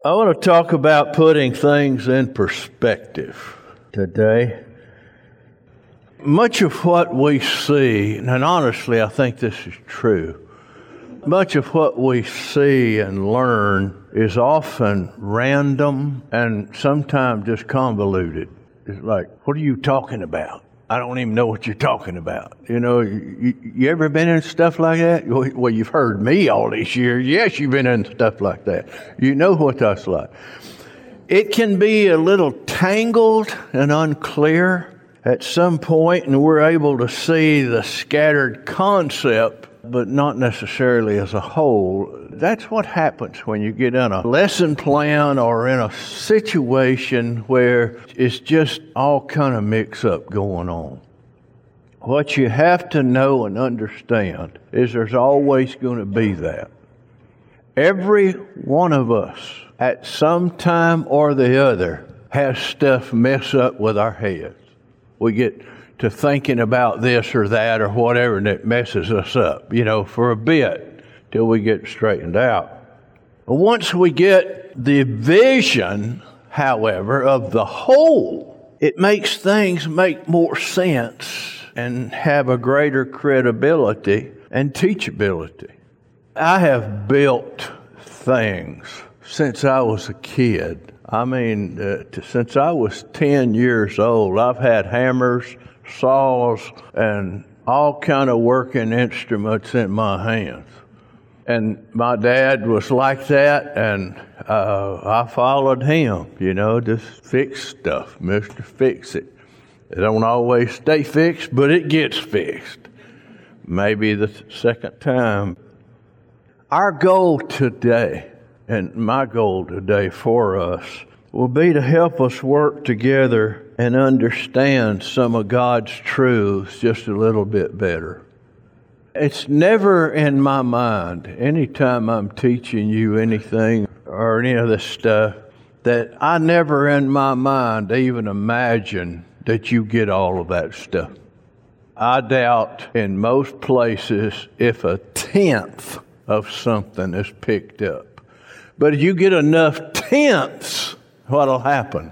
I want to talk about putting things in perspective today. Much of what we see, and honestly I think this is true, much of what we see and learn is often random and sometimes just convoluted. It's like, what are you talking about? I don't even know what you're talking about. You know, you ever been in stuff like that? Well, you've heard me all these years. Yes, you've been in stuff like that. You know what that's like. It can be a little tangled and unclear at some point, and we're able to see the scattered concept, but not necessarily as a whole. That's what happens when you get in a lesson plan or in a situation where it's just all kind of mix up going on. What you have to know and understand is there's always going to be that. Every one of us at some time or the other has stuff mess up with our heads. We get to thinking about this or that or whatever, and it messes us up, for a bit till we get straightened out. But once we get the vision, however, of the whole, it makes things make more sense and have a greater credibility and teachability. I have built things since I was a kid. Since I was 10 years old, I've had hammers, saws, and all kind of working instruments in my hands. And my dad was like that, and I followed him, just fix stuff, Mr. Fix It. It don't always stay fixed, but it gets fixed. Maybe the second time. Our goal today, and my goal today for us, will be to help us work together and understand some of God's truths just a little bit better. It's never in my mind, anytime I'm teaching you anything or any of this stuff, that I never in my mind even imagine that you get all of that stuff. I doubt in most places if a tenth of something is picked up. But if you get enough tenths, what'll happen?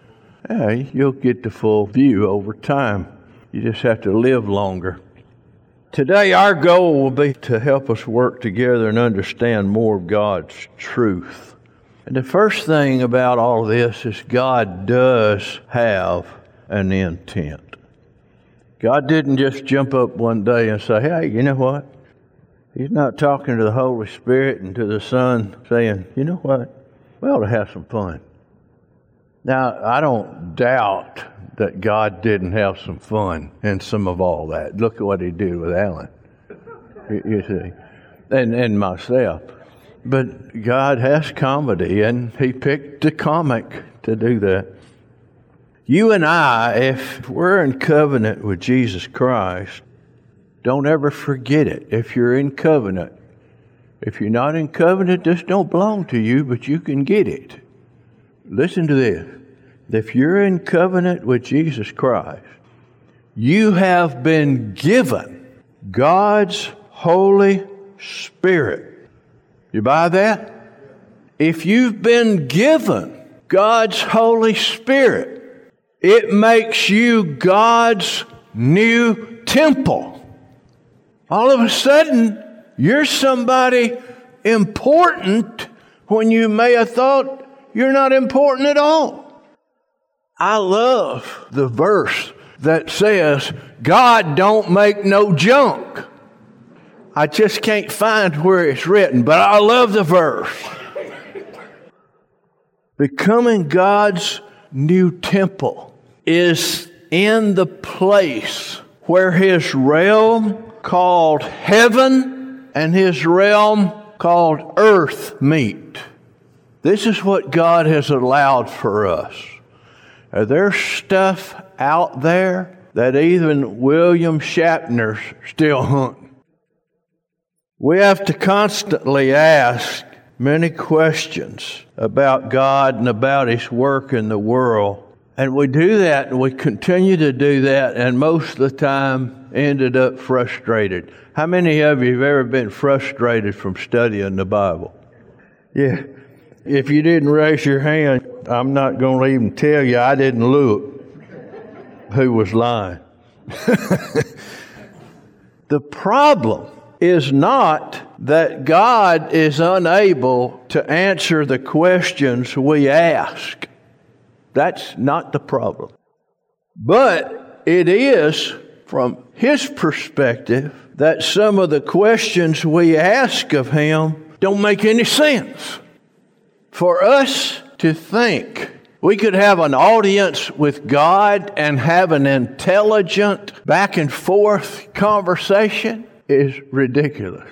You'll get the full view over time. You just have to live longer. Today, our goal will be to help us work together and understand more of God's truth. And the first thing about all of this is God does have an intent. God didn't just jump up one day and say, hey, you know what? He's not talking to the Holy Spirit and to the Son saying, you know what? We ought to have some fun. Now, I don't doubt that God didn't have some fun in some of all that. Look at what He did with Alan, you see, and myself. But God has comedy, and He picked the comic to do that. You and I, if we're in covenant with Jesus Christ, don't ever forget it. If you're in covenant. If you're not in covenant, this don't belong to you, but you can get it. Listen to this. If you're in covenant with Jesus Christ, you have been given God's Holy Spirit. You buy that? If you've been given God's Holy Spirit, it makes you God's new temple. All of a sudden, you're somebody important when you may have thought you're not important at all. I love the verse that says, God don't make no junk. I just can't find where it's written, but I love the verse. Becoming God's new temple is in the place where His realm called heaven and His realm called earth meet. This is what God has allowed for us. There's stuff out there that even William Shatner's still hunting. We have to constantly ask many questions about God and about His work in the world. And we do that, and we continue to do that, and most of the time ended up frustrated. How many of you have ever been frustrated from studying the Bible? Yeah. If you didn't raise your hand, I'm not going to even tell you I didn't look who was lying. The problem is not that God is unable to answer the questions we ask. That's not the problem. But it is, from His perspective, that some of the questions we ask of Him don't make any sense. For us to think we could have an audience with God and have an intelligent back and forth conversation is ridiculous.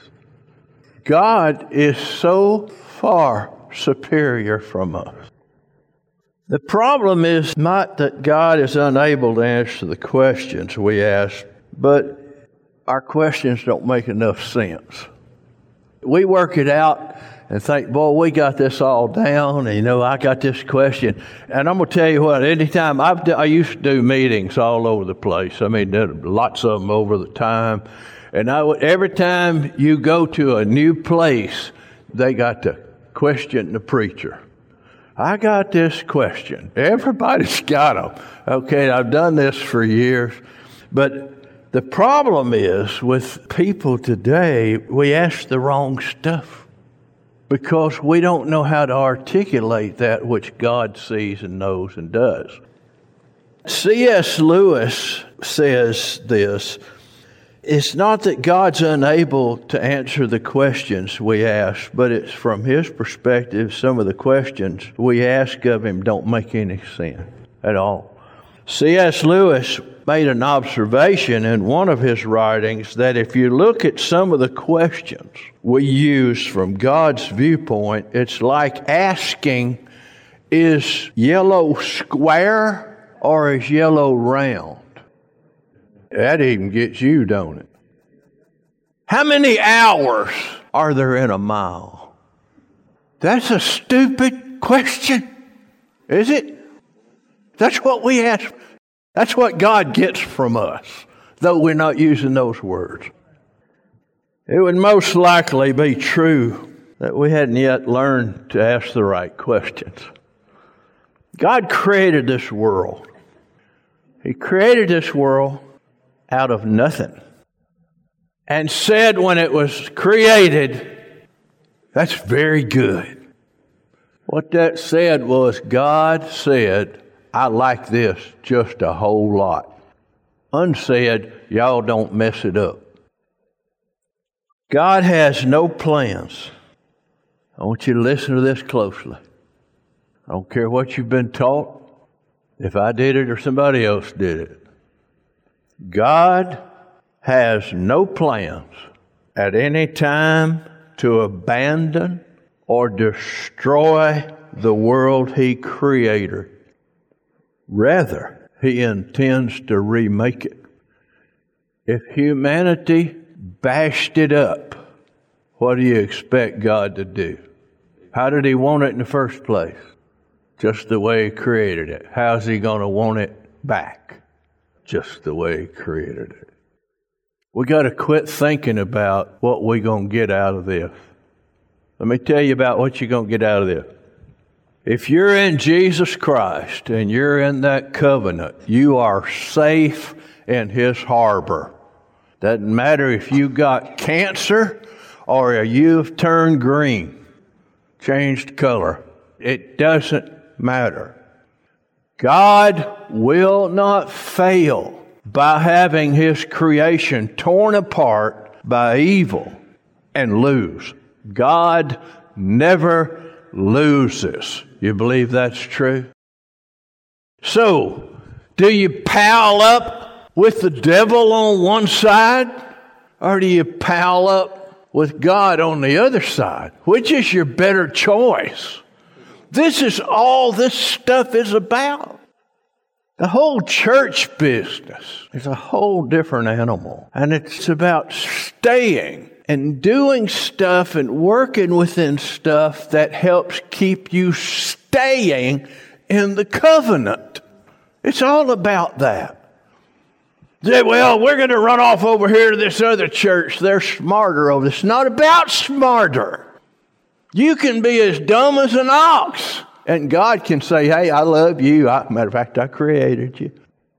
God is so far superior from us. The problem is not that God is unable to answer the questions we ask, but our questions don't make enough sense. We work it out and think, boy, we got this all down, and I got this question. And I'm going to tell you what, anytime I used to do meetings all over the place. Did lots of them over the time. And every time you go to a new place, they got to question the preacher. I got this question. Everybody's got them. Okay, I've done this for years. But the problem is with people today, we ask the wrong stuff because we don't know how to articulate that which God sees and knows and does. C.S. Lewis says this: it's not that God's unable to answer the questions we ask, but it's from His perspective, some of the questions we ask of Him don't make any sense at all. C.S. Lewis made an observation in one of his writings that if you look at some of the questions we use from God's viewpoint, it's like asking, is yellow square or is yellow round? That even gets you, don't it? How many hours are there in a mile? That's a stupid question, is it? That's what we ask. That's what God gets from us, though we're not using those words. It would most likely be true that we hadn't yet learned to ask the right questions. God created this world. He created this world out of nothing and said when it was created, that's very good. What that said was God said, I like this just a whole lot. Unsaid, y'all don't mess it up. God has no plans. I want you to listen to this closely. I don't care what you've been taught, if I did it or somebody else did it. God has no plans at any time to abandon or destroy the world He created. Rather, He intends to remake it. If humanity bashed it up, what do you expect God to do? How did He want it in the first place? Just the way He created it. How's He going to want it back? Just the way He created it. We got to quit thinking about what we're going to get out of this. Let me tell you about what you're going to get out of this. If you're in Jesus Christ and you're in that covenant, you are safe in His harbor. Doesn't matter if you got cancer or you've turned green, changed color. It doesn't matter. God will not fail by having His creation torn apart by evil and lose. God never loses. You believe that's true? So, do you pal up with the devil on one side, or do you pal up with God on the other side? Which is your better choice? This is all this stuff is about. The whole church business is a whole different animal. And it's about staying and doing stuff and working within stuff that helps keep you staying in the covenant. It's all about that. Say, well, we're going to run off over here to this other church. They're smarter over this. It's not about smarter. You can be as dumb as an ox, and God can say, hey, I love you. Matter of fact, I created you.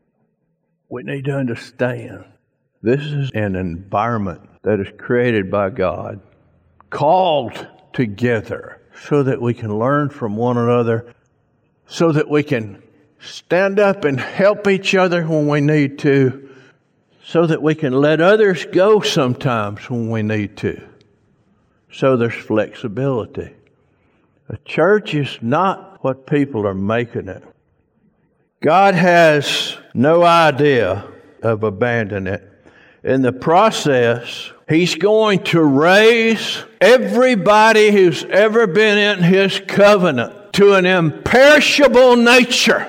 We need to understand this is an environment that is created by God, called together so that we can learn from one another, so that we can stand up and help each other when we need to, so that we can let others go sometimes when we need to. So there's flexibility. A church is not what people are making it. God has no idea of abandoning it. In the process, He's going to raise everybody who's ever been in His covenant to an imperishable nature.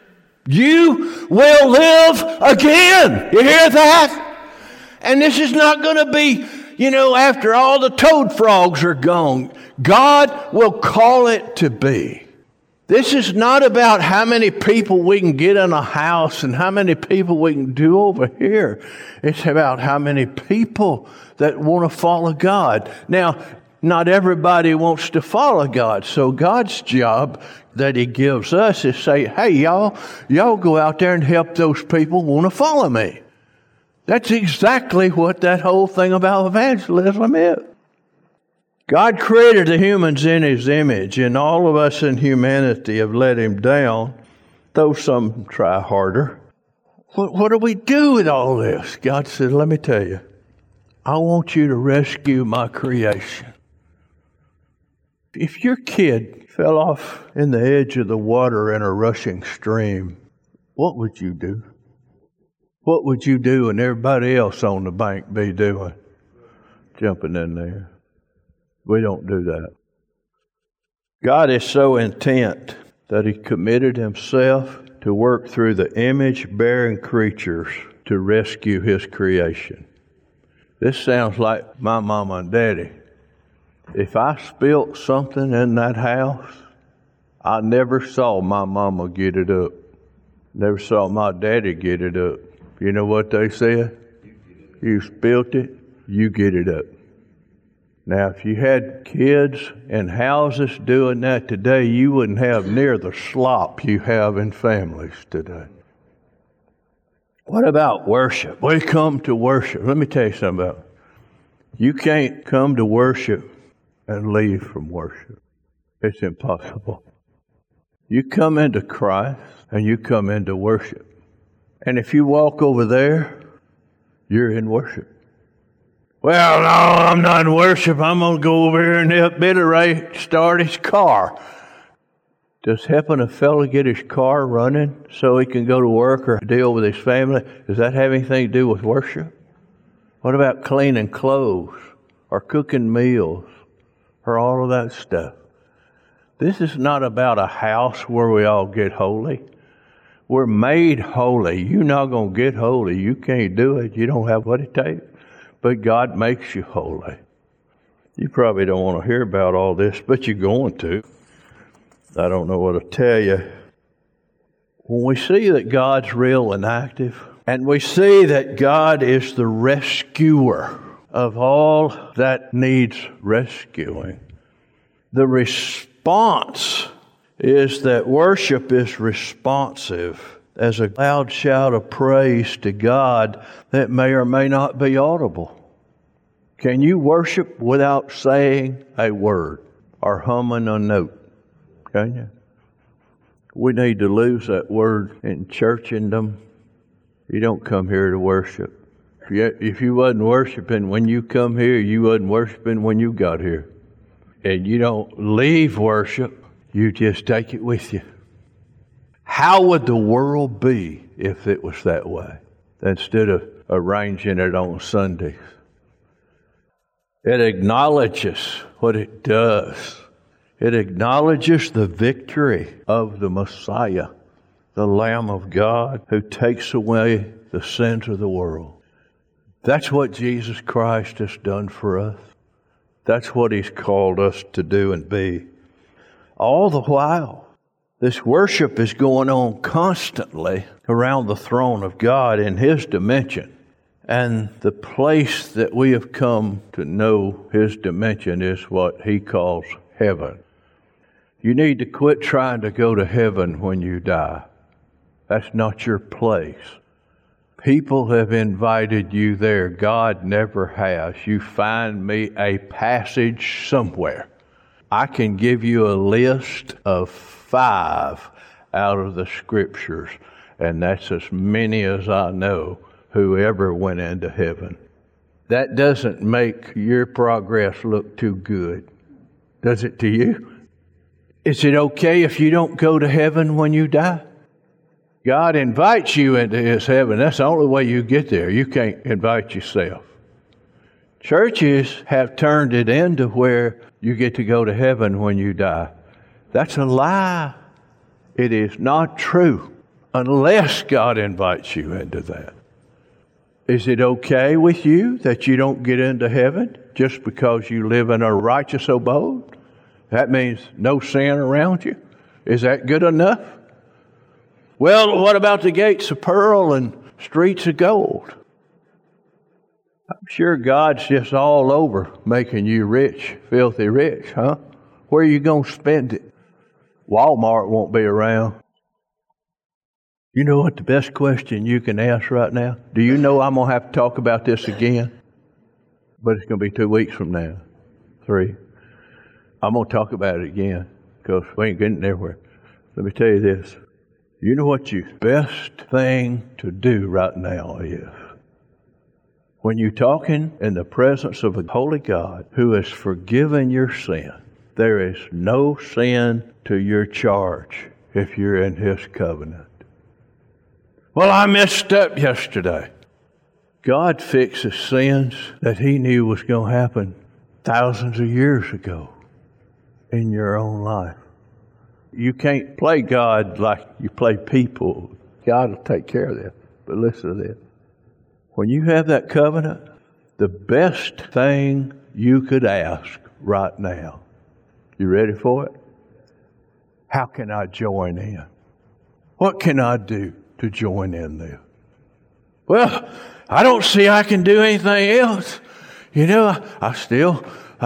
You will live again. You hear that? And this is not going to be, after all the toad frogs are gone. God will call it to be. This is not about how many people we can get in a house and how many people we can do over here. It's about how many people that want to follow God. Now, not everybody wants to follow God. So God's job that He gives us is say, hey, y'all go out there and help those people who want to follow me. That's exactly what that whole thing about evangelism is. God created the humans in His image, and all of us in humanity have let Him down, though some try harder. What do we do with all this? God said, let me tell you, I want you to rescue my creation. If your kid fell off in the edge of the water in a rushing stream, what would you do? What would you do and everybody else on the bank be doing? Jumping in there. We don't do that. God is so intent that He committed Himself to work through the image-bearing creatures to rescue His creation. This sounds like my mama and daddy. If I spilt something in that house, I never saw my mama get it up. Never saw my daddy get it up. You know what they said? You spilt it, you get it up. Now, if you had kids in houses doing that today, you wouldn't have near the slop you have in families today. What about worship? We come to worship. Let me tell you something about it. You can't come to worship and leave from worship. It's impossible. You come into Christ and you come into worship. And if you walk over there, you're in worship. Well, no, I'm not in worship. I'm going to go over here and help Billy Ray start his car. Does helping a fellow get his car running so he can go to work or deal with his family, does that have anything to do with worship? What about cleaning clothes or cooking meals or all of that stuff? This is not about a house where we all get holy. We're made holy. You're not going to get holy. You can't do it. You don't have what it takes. But God makes you holy. You probably don't want to hear about all this, but you're going to. I don't know what to tell you. When we see that God's real and active, and we see that God is the rescuer of all that needs rescuing, the response is that worship is responsive as a loud shout of praise to God that may or may not be audible. Can you worship without saying a word or humming a note? Can you? We need to lose that word in churchendom. You don't come here to worship. If you wasn't worshiping when you come here, you wasn't worshiping when you got here. And you don't leave worship, you just take it with you. How would the world be if it was that way, instead of arranging it on Sundays? It acknowledges what it does. It acknowledges the victory of the Messiah, the Lamb of God, who takes away the sins of the world. That's what Jesus Christ has done for us. That's what He's called us to do and be. All the while, this worship is going on constantly around the throne of God in His dimension. And the place that we have come to know His dimension is what He calls heaven. You need to quit trying to go to heaven when you die. That's not your place. People have invited you there. God never has. You find me a passage somewhere. I can give you a list of 5 out of the Scriptures, and that's as many as I know who ever went into heaven. That doesn't make your progress look too good, does it to you? Is it okay if you don't go to heaven when you die? God invites you into His heaven. That's the only way you get there. You can't invite yourself. Churches have turned it into where you get to go to heaven when you die. That's a lie. It is not true unless God invites you into that. Is it okay with you that you don't get into heaven just because you live in a righteous abode? That means no sin around you. Is that good enough? Well, what about the gates of pearl and streets of gold? I'm sure God's just all over making you rich, filthy rich, huh? Where are you going to spend it? Walmart won't be around. You know what the best question you can ask right now? Do you know I'm going to have to talk about this again? But it's going to be 2 weeks from now. 3. I'm going to talk about it again because we ain't getting anywhere. Let me tell you this. You know what your best thing to do right now is? When you're talking in the presence of a holy God who has forgiven your sin, there is no sin to your charge if you're in His covenant. Well, I messed up yesterday. God fixes sins that He knew was going to happen thousands of years ago in your own life. You can't play God like you play people. God will take care of that. But listen to this. When you have that covenant, the best thing you could ask right now, you ready for it? How can I join in? What can I do to join in there? Well, I don't see I can do anything else. You know, I still,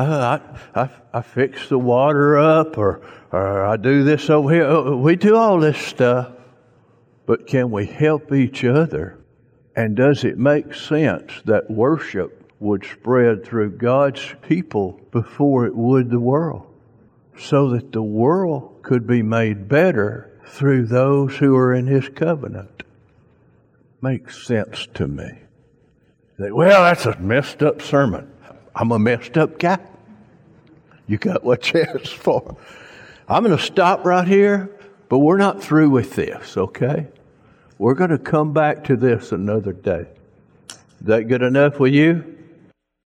I fix the water up or I do this over here. We do all this stuff. But can we help each other? And does it make sense that worship would spread through God's people before it would the world? So that the world could be made better through those who are in His covenant. Makes sense to me. Well, that's a messed up sermon. I'm a messed up guy. You got what you asked for. I'm going to stop right here, but we're not through with this, okay? We're going to come back to this another day. Is that good enough with you?